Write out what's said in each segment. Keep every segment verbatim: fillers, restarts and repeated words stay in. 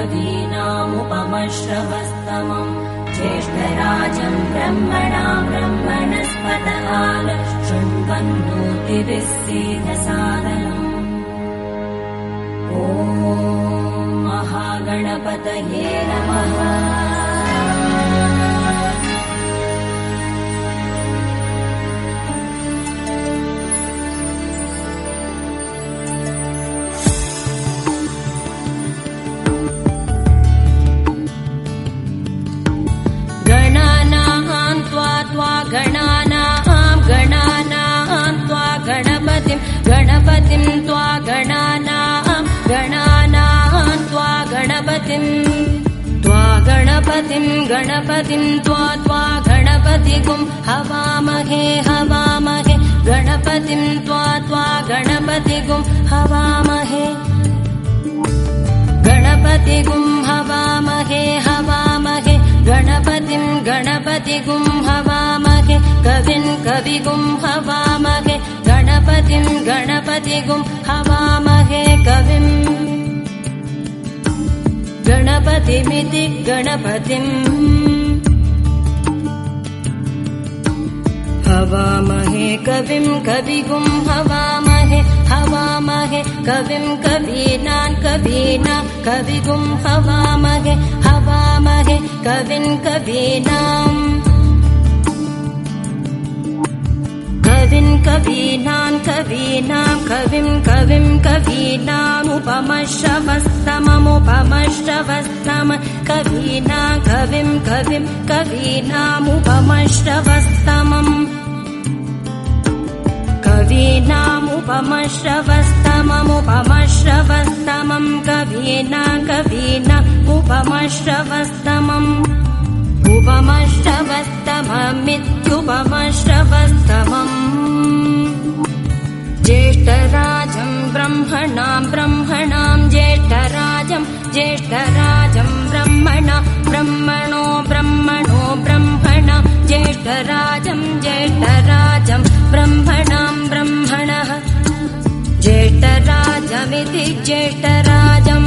कवीनामुपमश्रवस्तमम् ज्येष्ठराजम् ब्रह्मणाम् ब्रह्मणस्पत आलशृण्वन्नोतिभिः सीदसादनम्। ॐ महागणपतये नमः। गणानाम् गणानाम् त्वा गणपतिम् गणपतिम् त्वा गणानाम् गणानाम् त्वा गणपतिम् त्वा गणपतिम् गणपतिम् त्वा त्वा गणपतिगुम् हवामहे हवामहे गणपतिम् त्वा त्वा गणपतिगुम् हवामहे गणपतिगुम् हवामहे हवामहे गणपतिम् गणपतिगुम् हवामहे कविम् कविगुम् हवामहे गणपतिम् गणपतिगुम् हवामहे कविम् गणपतिमिति गणपतिम् हवामहे कविम् कविगुम् हवामहे हवामहे कविम् कवीनान् कवीनाम् कविगुम् हवामहे हवामहे कविम् कवीनाम् कविम् कवीनान् कवीनाम् कविम् कविम् कवीनामुपमश्रवस्तममुपमश्रवस्तम कवीनाम् कविम् कविम् कवीनामुपमश्रवस्तमम् कवीनामुपमश्रवस्तममुपमश्रवस्तमम् कवीनाम् कवीनामुपमश्रवस्तमम् उपमश्रवस्तममित्युपमश्रवस्तमम् ज्येष्ठराजम् ब्रह्मणाम् ब्रह्मणाम् ज्येष्ठराजम् ज्येष्ठराजम् ब्रह्मणा ब्रह्मणो ब्रह्मणो ब्रह्मणा ज्येष्ठराजम् ज्येष्ठराजम् ब्रह्मणाम् ब्रह्मणः ज्येष्ठराजमिति ज्येष्ठराजम्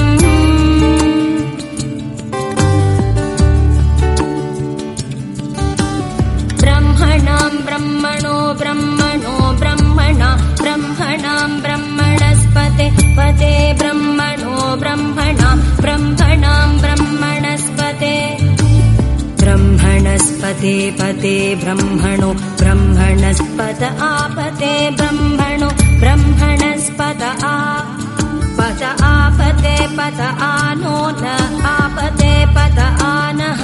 ब्रह्मणाम् ब्रह्मणो ब्रह्मणो ब्रह्मणा ब्रह्मणाम् ब्रह्मणस्पते पते ब्रह्मणो ब्रह्मणा ब्रह्मणाम् ब्रह्मणस्पते ब्रह्मणस्पते पते ब्रह्मणो ब्रह्मणस्पत आपते ब्रह्मणो ब्रह्मणस्पत आ पत आपते पत आनो न आपते पत आनः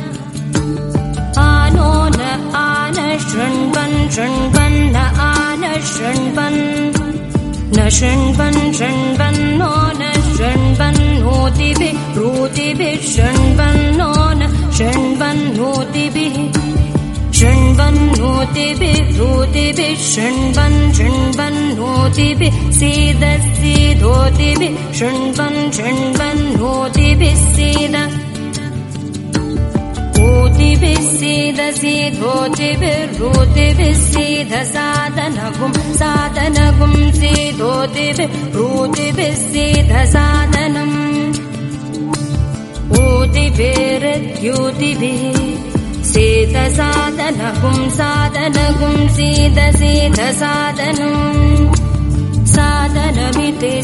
आनो न आन शृण्वन् शृण्वन् न आन शृण्वन् न शृण्वन् शृण्वन्नो न शृण्वन्नोतिभिः रूतिभिः शृण्वन्नो न शृण्वन्नोतिभिः शृण्वन्नोतिभिः रूतिभिः शृण्वन् शृण्वन्नोतिभिः सीद सीदोतिभिः शृण्वन् शृण्वन्नोतिभिः सीद ओतिभिः सीद सीदोतिभिर्रूतिभिः सीद सादनगुम् सादनगुम् सीदोतिभिः रूतिभिः सीद सादनम् ओतिभिर्द्यूतिभिः सीद सादनगुम् सादनगुम् सीद सीद सादनम् सादनमिते